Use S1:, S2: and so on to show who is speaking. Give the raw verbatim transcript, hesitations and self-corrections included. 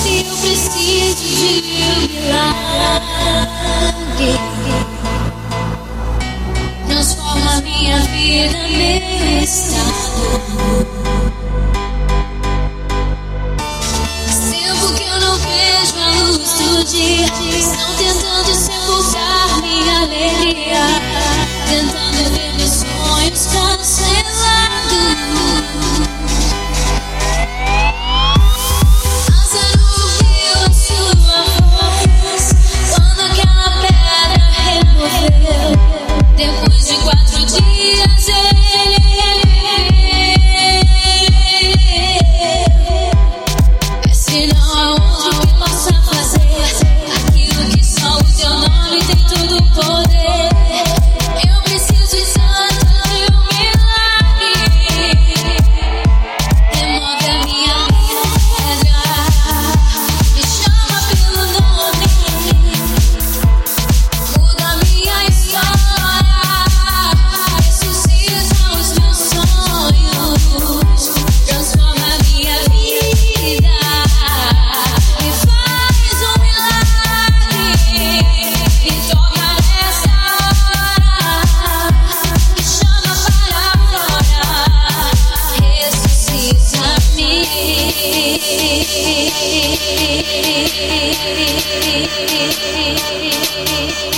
S1: Se eu preciso de um milagre, transforma minha vida, meu estado. Faz tempo que eu não vejo a luz do dia. Estão tentando sepultar minha alegria, tentando ver meus sonhos cancelados. Depois de quatro dias ele vê se não há outro que possa fazer aquilo que só o teu nome tem todo o poder. Eu preciso tanto de um milagre. Remove a minha pedra, me chama pelo nome, muda a minha história, ressuscita os meus sonhos, transforma a minha vida e faz um milagre. Me toca nessa hora, me chama para fora, ressuscita-me.